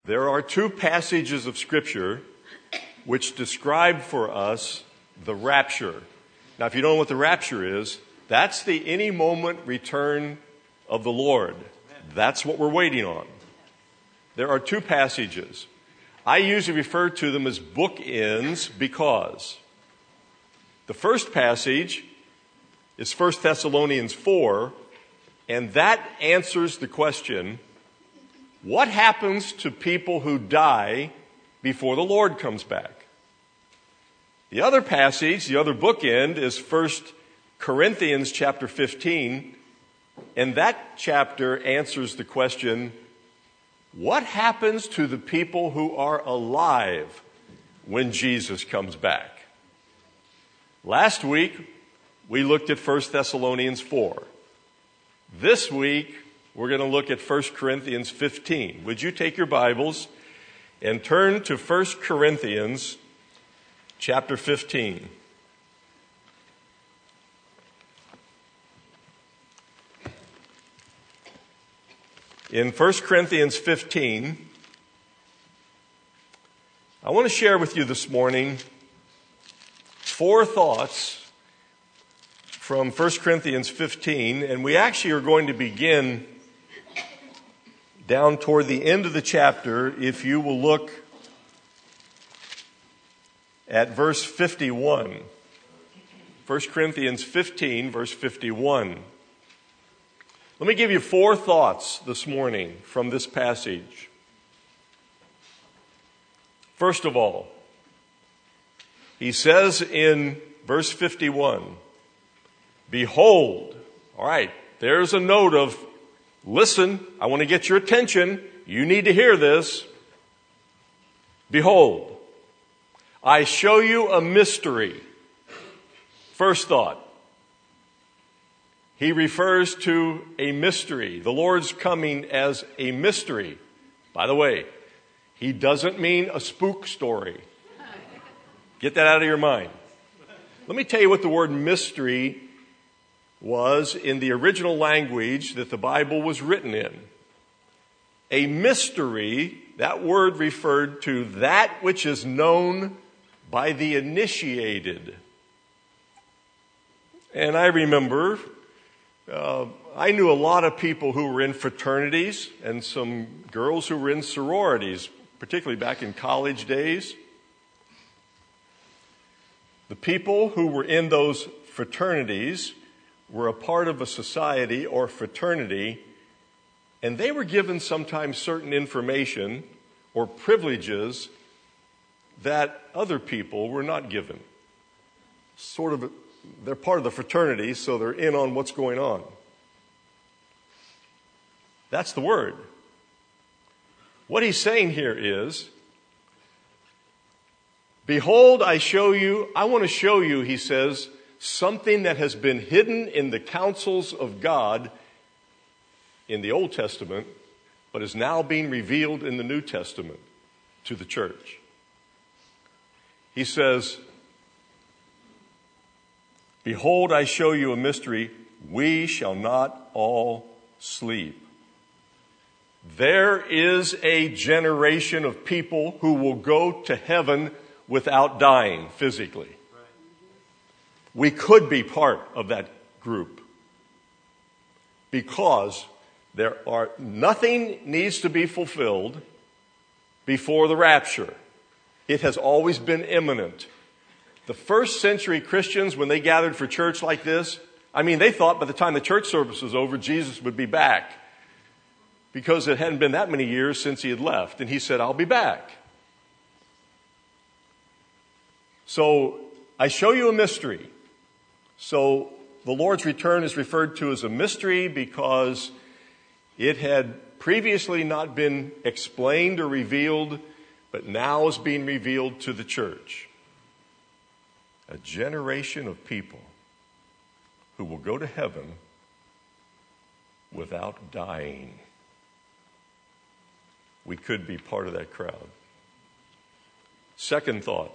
There are two passages of Scripture which describe for us the rapture. Now, if you don't know what the rapture is, that's the any moment return of the Lord. That's what we're waiting on. There are two passages. I usually refer to them as bookends because the first passage is 1 Thessalonians 4, and that answers the question, what happens to people who die before the Lord comes back? The other passage, the other bookend, is 1 Corinthians chapter 15, and that chapter answers the question, what happens to the people who are alive when Jesus comes back? Last week, we looked at 1 Thessalonians 4. This week, we're going to look at 1 Corinthians 15. Would you take your Bibles and turn to 1 Corinthians chapter 15. In 1 Corinthians 15, I want to share with you this morning 4 thoughts from 1 Corinthians 15, and we actually are going to begin down toward the end of the chapter. If you will look at verse 51. 1 Corinthians 15, verse 51. Let me give you 4 thoughts this morning from this passage. First of all, he says in verse 51, behold, all right, there's a note of, listen, I want to get your attention. You need to hear this. Behold, I show you a mystery. First thought. He refers to a mystery. The Lord's coming as a mystery. By the way, he doesn't mean a spook story. Get that out of your mind. Let me tell you what the word mystery was in the original language that the Bible was written in. A mystery, that word referred to that which is known by the initiated. And I remember, I knew a lot of people who were in fraternities and some girls who were in sororities, particularly back in college days. The people who were in those fraternities were a part of a society or fraternity, and they were given sometimes certain information or privileges that other people were not given. They're part of the fraternity, so they're in on what's going on. That's the word. What he's saying here is, behold, I want to show you, he says, something that has been hidden in the counsels of God in the Old Testament, but is now being revealed in the New Testament to the church. He says, behold, I show you a mystery. We shall not all sleep. There is a generation of people who will go to heaven without dying physically. We could be part of that group because nothing needs to be fulfilled before the rapture. It has always been imminent. The first century Christians, when they gathered for church like this, they thought by the time the church service was over, Jesus would be back because it hadn't been that many years since he had left. And he said, I'll be back. So I show you a mystery. So the Lord's return is referred to as a mystery because it had previously not been explained or revealed, but now is being revealed to the church. A generation of people who will go to heaven without dying. We could be part of that crowd. Second thought.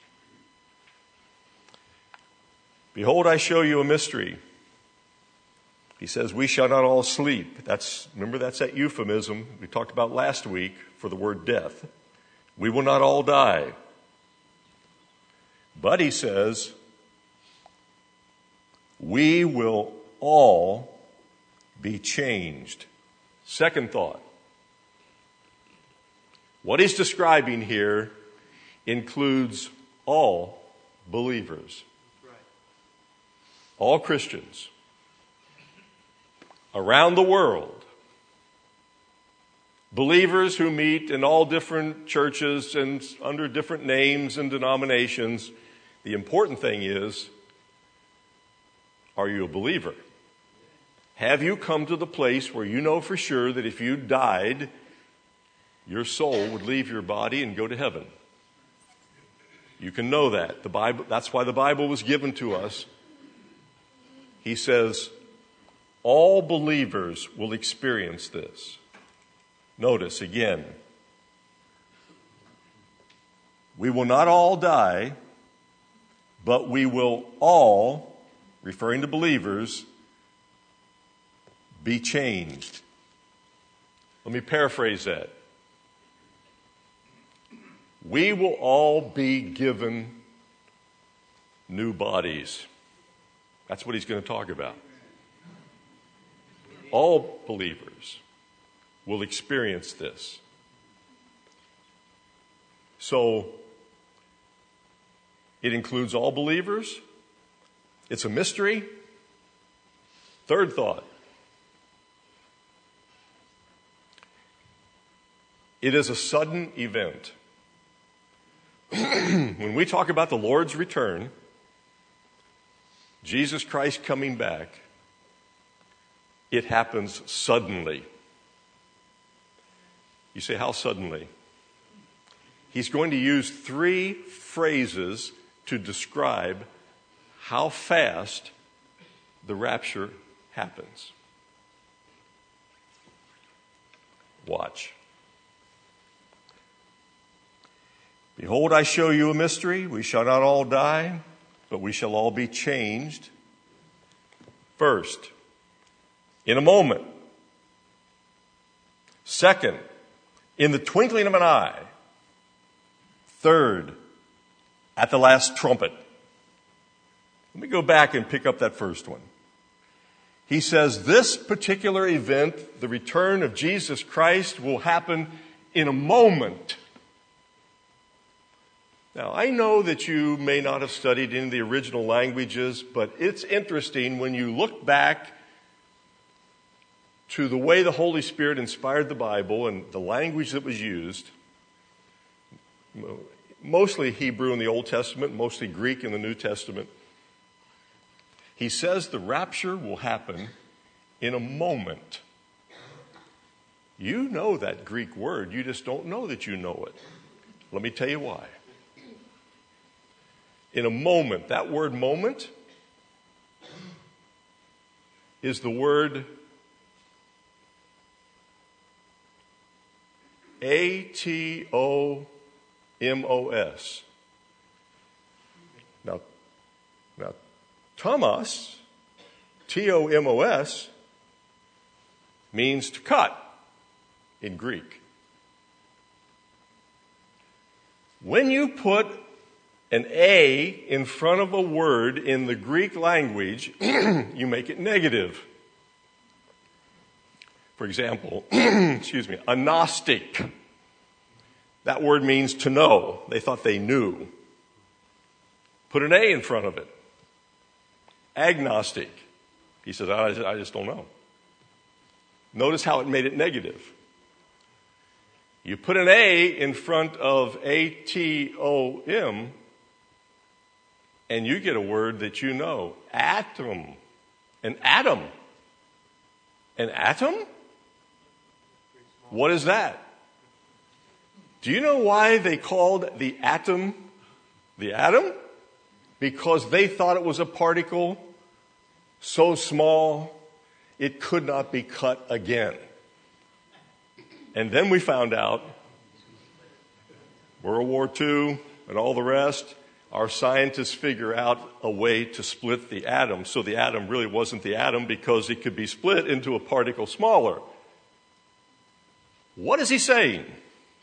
Behold, I show you a mystery. He says, we shall not all sleep. That's that euphemism we talked about last week for the word death. We will not all die. But he says, we will all be changed. Second thought. What he's describing here includes all believers. All Christians around the world. Believers who meet in all different churches and under different names and denominations. The important thing is, are you a believer? Have you come to the place where you know for sure that if you died, your soul would leave your body and go to heaven? You can know that. The Bible, that's why the Bible was given to us. He says, all believers will experience this. Notice again, we will not all die, but we will all, referring to believers, be changed. Let me paraphrase that. We will all be given new bodies. That's what he's going to talk about. All believers will experience this. So, it includes all believers. It's a mystery. Third thought. It is a sudden event. When we talk about the Lord's return, Jesus Christ coming back, it happens suddenly. You say, how suddenly? He's going to use 3 phrases to describe how fast the rapture happens. Watch. Behold, I show you a mystery. We shall not all die, but we shall all be changed. First, in a moment. Second, in the twinkling of an eye. Third, at the last trumpet. Let me go back and pick up that first one. He says this particular event, the return of Jesus Christ, will happen in a moment. Now, I know that you may not have studied in the original languages, but it's interesting when you look back to the way the Holy Spirit inspired the Bible and the language that was used, mostly Hebrew in the Old Testament, mostly Greek in the New Testament. He says the rapture will happen in a moment. You know that Greek word, you just don't know that you know it. Let me tell you why. In a moment, that word moment is the word A-T-O-M-O-S. Now, Thomas, T-O-M-O-S, means to cut in Greek. When you put an A in front of a word in the Greek language, you make it negative. For example, a Gnostic. That word means to know. They thought they knew. Put an A in front of it. Agnostic. He says, I just don't know. Notice how it made it negative. You put an A in front of A-T-O-M, and you get a word that you know. Atom. An atom. An atom? What is that? Do you know why they called the atom the atom? Because they thought it was a particle so small it could not be cut again. And then we found out, World War II and all the rest, our scientists figure out a way to split the atom. So the atom really wasn't the atom because it could be split into a particle smaller. What is he saying?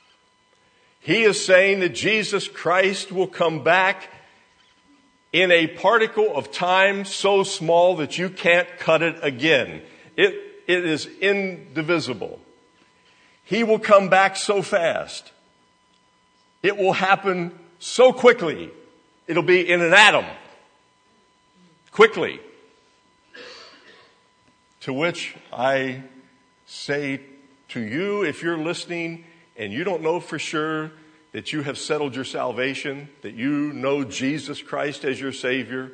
He is saying that Jesus Christ will come back in a particle of time so small that you can't cut it again. It is indivisible. He will come back so fast. It will happen so quickly. It'll be in an atom. Quickly. To which I say to you, if you're listening and you don't know for sure that you have settled your salvation, that you know Jesus Christ as your Savior,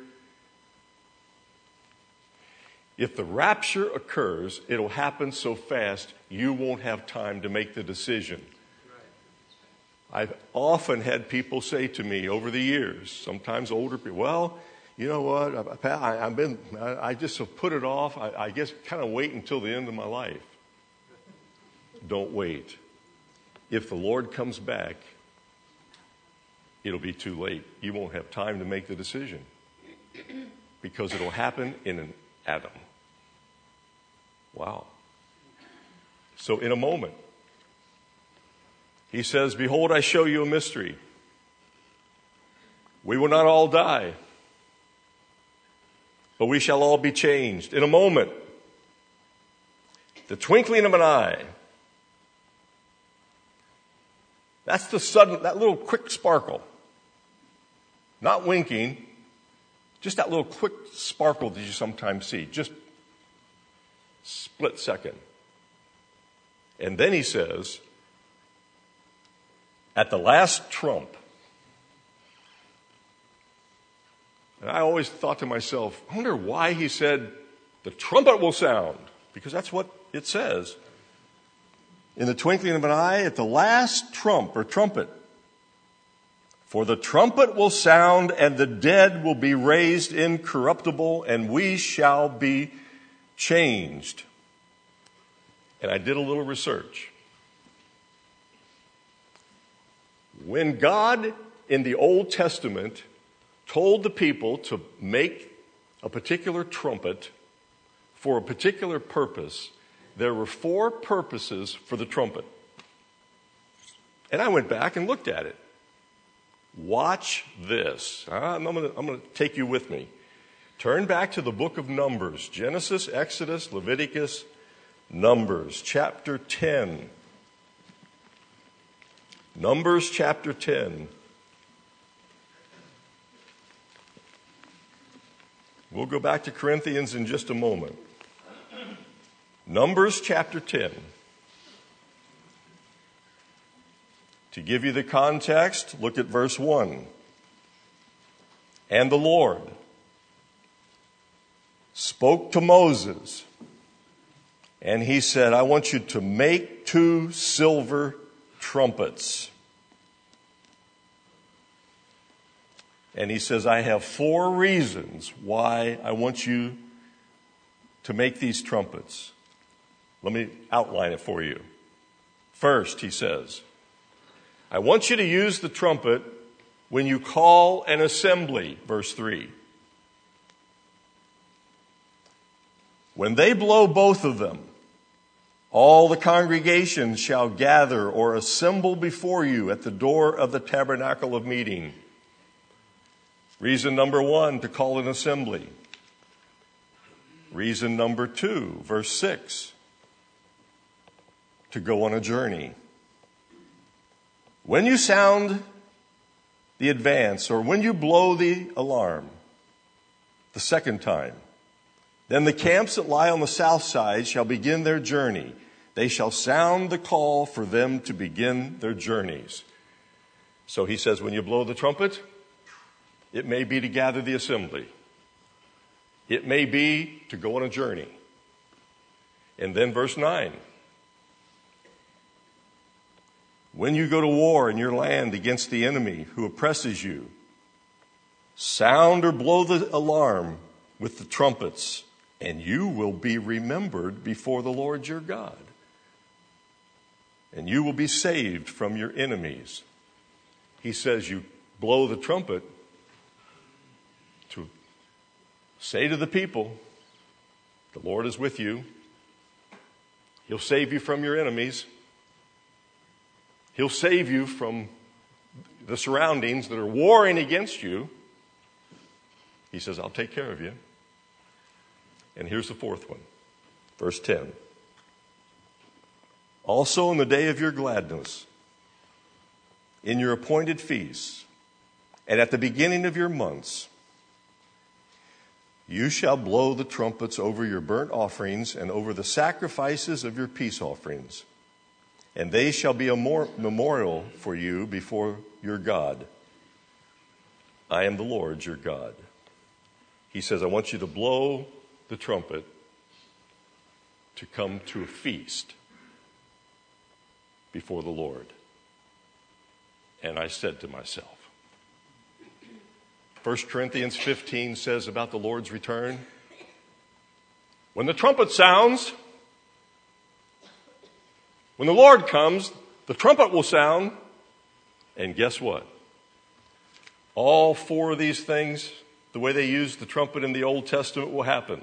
if the rapture occurs, it'll happen so fast you won't have time to make the decision. I've often had people say to me over the years, sometimes older people, well, you know what, I just have put it off. I guess kind of wait until the end of my life. Don't wait. If the Lord comes back, it'll be too late. You won't have time to make the decision because it'll happen in an atom. Wow. So in a moment, he says, behold, I show you a mystery. We will not all die, but we shall all be changed in a moment. The twinkling of an eye. That's the sudden, that little quick sparkle. Not winking, just that little quick sparkle that you sometimes see. Just split second. And then he says, at the last trump. And I always thought to myself, I wonder why he said, the trumpet will sound. Because that's what it says. In the twinkling of an eye, at the last trump or trumpet. For the trumpet will sound, and the dead will be raised incorruptible, and we shall be changed. And I did a little research. When God in the Old Testament told the people to make a particular trumpet for a particular purpose, there were 4 purposes for the trumpet. And I went back and looked at it. Watch this. I'm going to take you with me. Turn back to the book of Numbers. Genesis, Exodus, Leviticus, Numbers, chapter 10. Numbers, chapter 10. We'll go back to Corinthians in just a moment. Numbers, chapter 10. To give you the context, look at verse 1. And the Lord spoke to Moses, and he said, I want you to make 2 silver trumpets. And he says, I have 4 reasons why I want you to make these trumpets. Let me outline it for you. First, he says, I want you to use the trumpet when you call an assembly, verse 3. When they blow both of them, all the congregation shall gather or assemble before you at the door of the tabernacle of meeting. Reason number 1, to call an assembly. Reason number 2, verse 6, to go on a journey. When you sound the advance, or when you blow the alarm, the second time, then the camps that lie on the south side shall begin their journey. They shall sound the call for them to begin their journeys. So he says, when you blow the trumpet, it may be to gather the assembly. It may be to go on a journey. And then verse 9. When you go to war in your land against the enemy who oppresses you, sound or blow the alarm with the trumpets, and you will be remembered before the Lord your God. And you will be saved from your enemies. He says you blow the trumpet to say to the people, the Lord is with you. He'll save you from your enemies. He'll save you from the surroundings that are warring against you, he says, I'll take care of you. And here's the fourth one. Verse 10. Also in the day of your gladness, in your appointed feasts, and at the beginning of your months, you shall blow the trumpets over your burnt offerings and over the sacrifices of your peace offerings. And they shall be a memorial for you before your God. I am the Lord your God. He says, I want you to blow the trumpet to come to a feast before the Lord. And I said to myself, 1 Corinthians 15 says about the Lord's return, when the trumpet sounds, when the Lord comes, the trumpet will sound, and guess what? All four of these things, the way they used the trumpet in the Old Testament, will happen.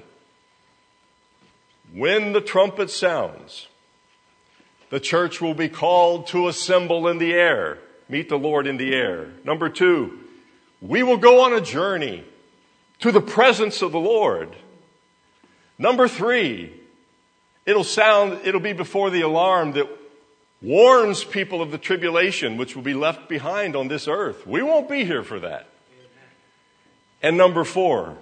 When the trumpet sounds, the church will be called to assemble in the air, meet the Lord in the air. Number 2, we will go on a journey to the presence of the Lord. Number 3, it'll be before the alarm that warns people of the tribulation which will be left behind on this earth. We won't be here for that. And number 4,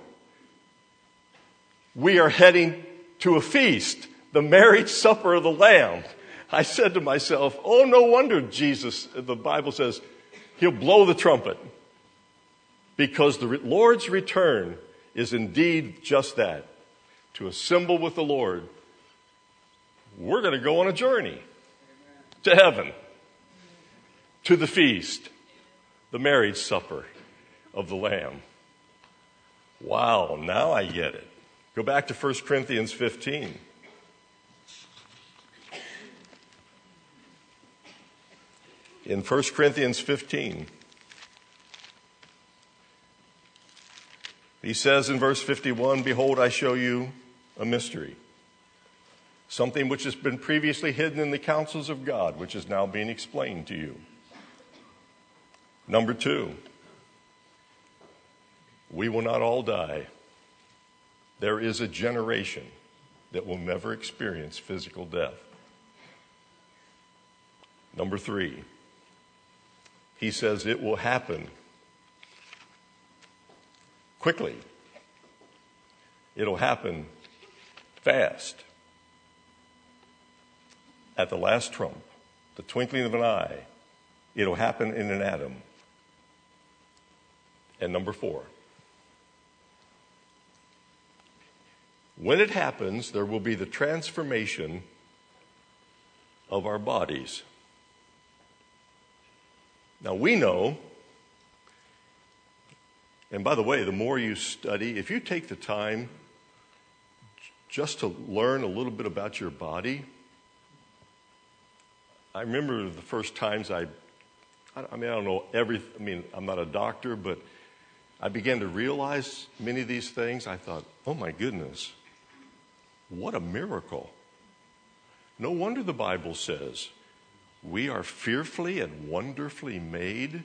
we are heading to a feast, the marriage supper of the Lamb. I said to myself, oh, no wonder Jesus, the Bible says, he'll blow the trumpet. Because the Lord's return is indeed just that, to assemble with the Lord. We're going to go on a journey to heaven, to the feast, the marriage supper of the Lamb. Wow, now I get it. Go back to 1 Corinthians 15. In 1 Corinthians 15, he says in verse 51, behold, I show you a mystery, something which has been previously hidden in the counsels of God, which is now being explained to you. Number 2, we will not all die. There is a generation that will never experience physical death. Number 3, he says it will happen quickly. It'll happen fast. At the last trump, the twinkling of an eye, it'll happen in an atom. And number 4, when it happens, there will be the transformation of our bodies. Now we know, and by the way, the more you study, if you take the time just to learn a little bit about your body, I remember the first times I don't know I'm not a doctor, but I began to realize many of these things. I thought, oh my goodness, what a miracle. No wonder the Bible says we are fearfully and wonderfully made.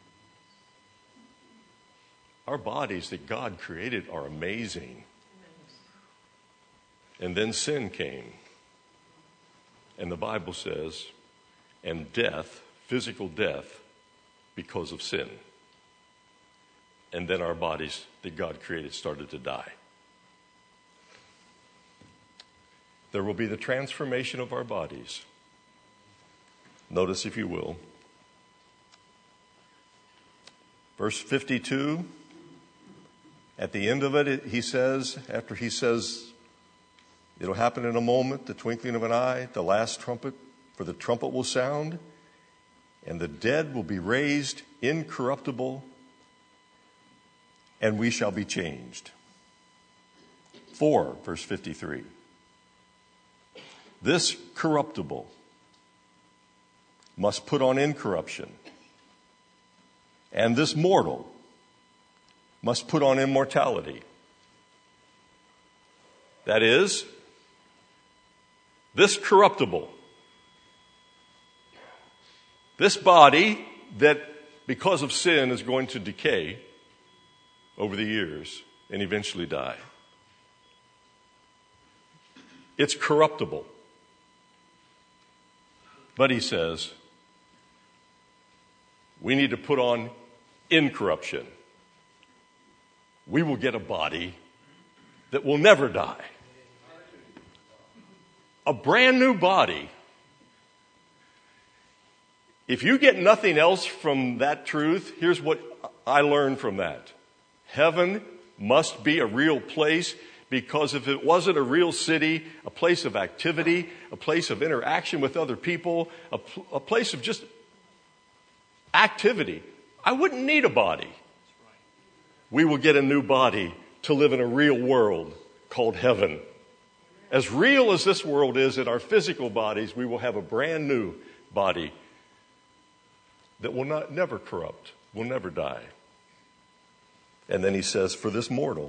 Our bodies that God created are amazing. And then sin came. And the Bible says, and death, physical death, because of sin. And then our bodies that God created started to die. There will be the transformation of our bodies. Notice, if you will, verse 52, at the end of it, he says, after he says, it'll happen in a moment, the twinkling of an eye, the last trumpet, for the trumpet will sound, and the dead will be raised incorruptible, and we shall be changed. 4, verse 53. This corruptible must put on incorruption, and this mortal must put on immortality. That is, this corruptible, this body that because of sin, is going to decay over the years and eventually die. It's corruptible. But he says, we need to put on incorruption. We will get a body that will never die. A brand new body. If you get nothing else from that truth, here's what I learned from that. Heaven must be a real place, because if it wasn't a real city, a place of activity, a place of interaction with other people, a place of just activity, I wouldn't need a body. We will get a new body to live in a real world called heaven. As real as this world is in our physical bodies, we will have a brand new body that will never corrupt, will never die. And then he says, for this mortal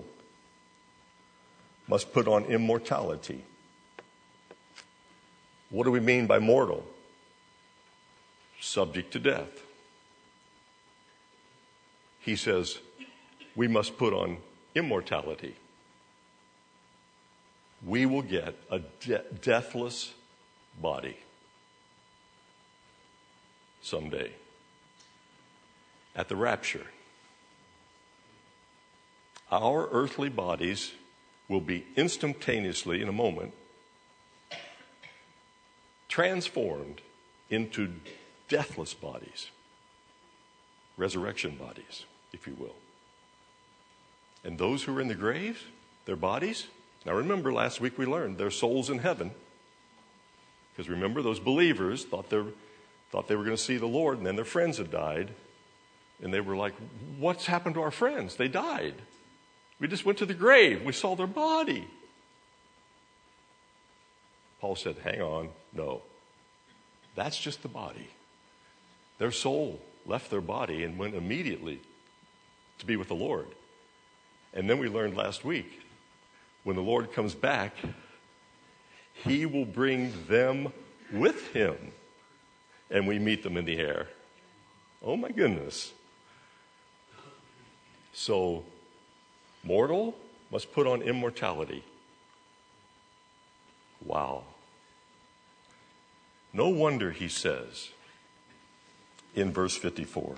must put on immortality. What do we mean by mortal? Subject to death. He says, we must put on immortality. We will get a deathless body someday at the rapture. Our earthly bodies will be instantaneously, in a moment, transformed into deathless bodies, resurrection bodies, if you will. And those who are in the grave, their bodies, now remember last week we learned their souls in heaven. Because remember, those believers thought they were going to see the Lord, and then their friends had died. And they were like, what's happened to our friends? They died. We just went to the grave. We saw their body. Paul said, hang on, no. That's just the body. Their soul left their body and went immediately to be with the Lord. And then we learned last week, when the Lord comes back, he will bring them with him, and we meet them in the air. Oh my goodness. So, mortal must put on immortality. Wow. No wonder he says in verse 54,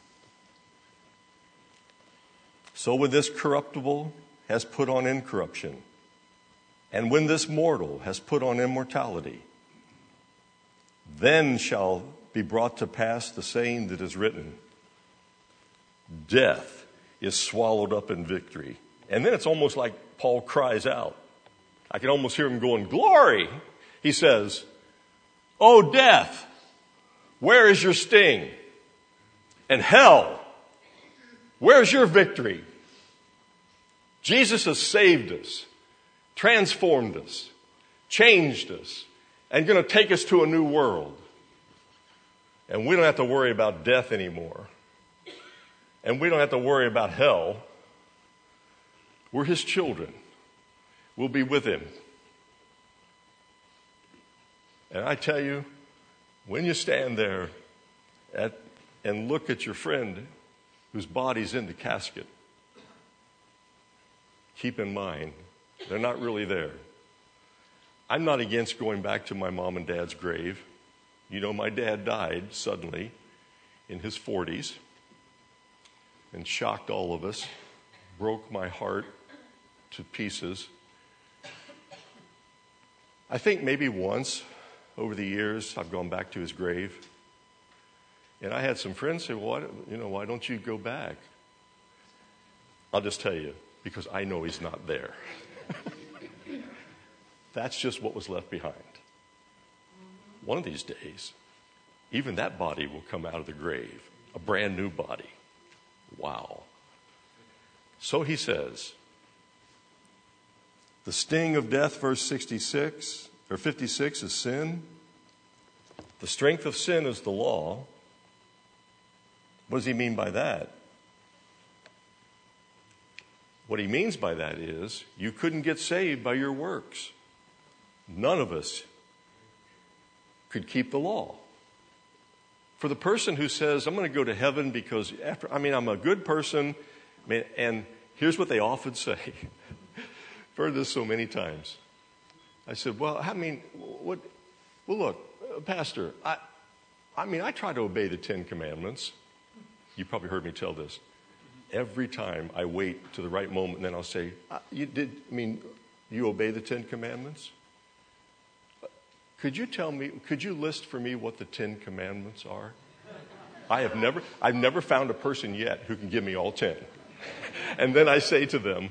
so when this corruptible has put on incorruption, and when this mortal has put on immortality, then shall be brought to pass the saying that is written, death is swallowed up in victory. And then it's almost like Paul cries out. I can almost hear him going, glory! He says, oh, death, where is your sting? And hell, where's your victory? Jesus has saved us, transformed us, changed us, and going to take us to a new world. And we don't have to worry about death anymore. And we don't have to worry about hell. We're his children. We'll be with him. And I tell you, when you stand there and look at your friend whose body's in the casket, keep in mind, they're not really there. I'm not against going back to my mom and dad's grave. You know, my dad died suddenly in his 40s and shocked all of us, broke my heart to pieces. I think maybe once over the years I've gone back to his grave, and I had some friends say, well, why don't you go back? I'll just tell you, because I know he's not there. That's just what was left behind. One of these days, even that body will come out of the grave, a brand new body. Wow. So he says, the sting of death, verse 56 or 56, is sin. The strength of sin is the law. What does he mean by that? What he means by that is you couldn't get saved by your works. None of us could keep the law. For the person who says, I'm going to go to heaven because I'm a good person, and here's what they often say. I've heard this so many times. I said, well, look, Pastor, I try to obey the 10 Commandments. You probably heard me tell this. Every time I wait to the right moment, and then I'll say, you obey the 10 Commandments? Could you list for me what the 10 Commandments are? I've never found a person yet who can give me all 10. And then I say to them,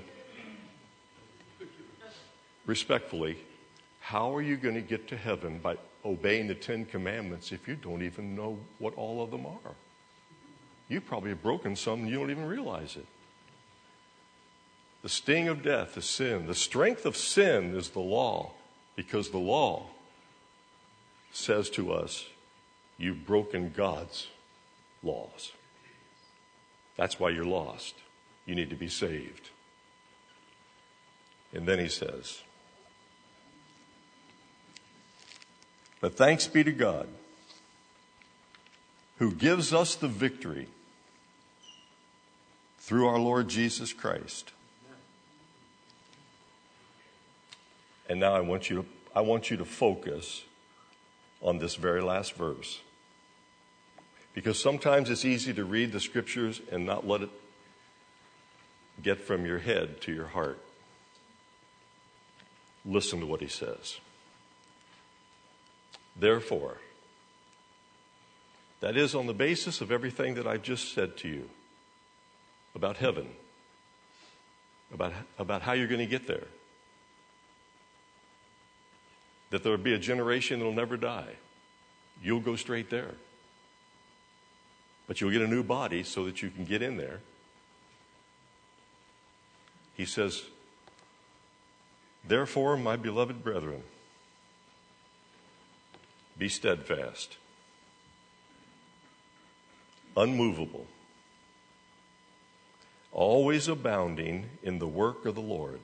respectfully, how are you going to get to heaven by obeying the 10 Commandments if you don't even know what all of them are? You probably have broken some and you don't even realize it. The sting of death is sin. The strength of sin is the law, because the law says to us, you've broken God's laws. That's why you're lost. You need to be saved. And then he says, but thanks be to God, who gives us the victory through our Lord Jesus Christ. And now I want you to focus on this very last verse. Because sometimes it's easy to read the scriptures and not let it get from your head to your heart. Listen to what he says. Therefore, that is on the basis of everything that I've just said to you about heaven, about how you're going to get there, that there will be a generation that will never die. You'll go straight there. But you'll get a new body so that you can get in there. He says, therefore, my beloved brethren, be steadfast, unmovable, always abounding in the work of the Lord,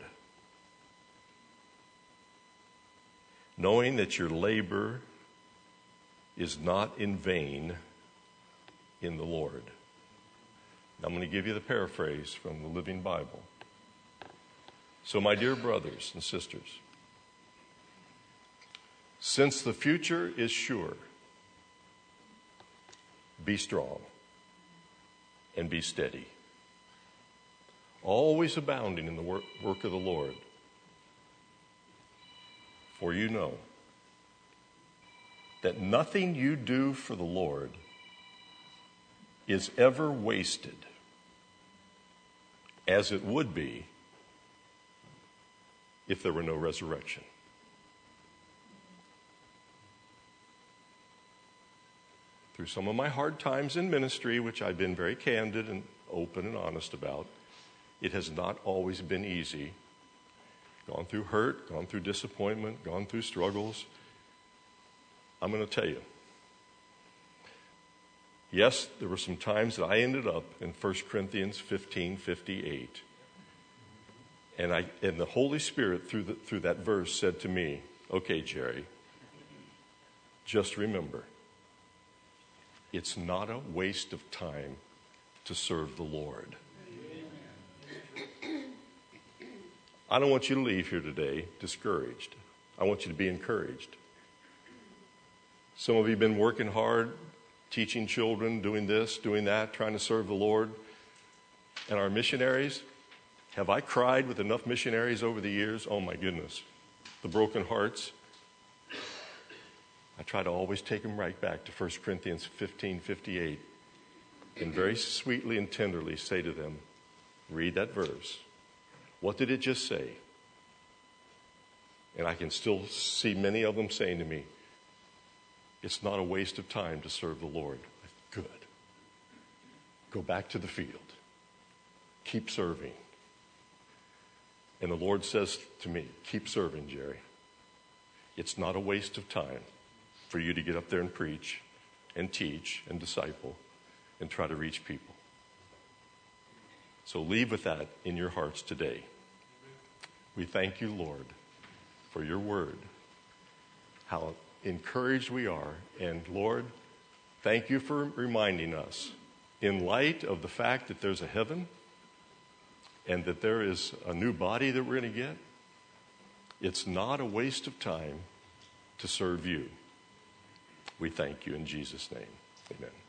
knowing that your labor is not in vain in the Lord. I'm going to give you the paraphrase from the Living Bible. So, my dear brothers and sisters, since the future is sure, be strong and be steady, always abounding in the work of the Lord. For you know that nothing you do for the Lord is ever wasted, as it would be if there were no resurrection. Through some of my hard times in ministry, which I've been very candid and open and honest about, it has not always been easy. Gone through hurt, gone through disappointment, gone through struggles. I'm going to tell you. Yes, there were some times that I ended up in 1 Corinthians 15:58. And the Holy Spirit through that verse said to me, okay, Jerry, just remember, it's not a waste of time to serve the Lord. I don't want you to leave here today discouraged. I want you to be encouraged. Some of you have been working hard, teaching children, doing this, doing that, trying to serve the Lord. And our missionaries, have I cried with enough missionaries over the years? Oh my goodness. The broken hearts. I try to always take them right back to 1 Corinthians 15:58 and very sweetly and tenderly say to them, read that verse. What did it just say? And I can still see many of them saying to me, it's not a waste of time to serve the Lord. Good. Go back to the field. Keep serving. And the Lord says to me, keep serving, Jerry. It's not a waste of time for you to get up there and preach and teach and disciple and try to reach people. So leave with that in your hearts today. We thank you, Lord, for your word, how encouraged we are. And Lord, Thank you for reminding us, in light of the fact that there's a heaven and that there is a new body that we're going to get, it's not a waste of time to serve you. We thank you in Jesus' name. Amen.